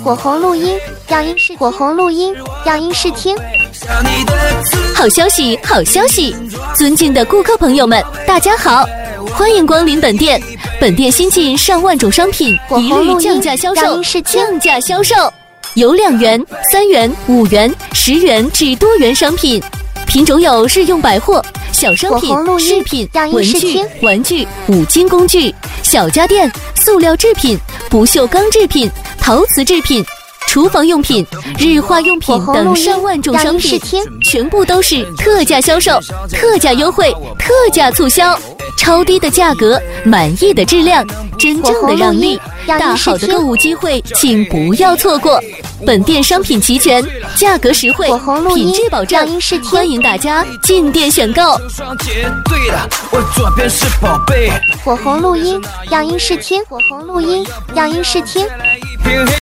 火红录音，让音视火红录音，让音视听。 好消息，好消息！尊敬的顾客朋友们，大家好，欢迎光临本店。本店新进上万种商品，一律降价销售，降价销售，有2元、3元、5元、10元至多元商品，品种有日用百货、小商品、饰品、文具、玩具、五金工具、小家电、塑料制品、不锈钢制品、陶瓷制品、厨房用品、日化用品等上万种商品，全部都是特价销售、特价优惠、特价促销，超低的价格，满意的质量，真正的让利，大好的购物机会，请不要错过。本店商品齐全，价格实惠，品质保障，欢迎大家进店选购。 火红录音，让音视听。火红录音，让音视听。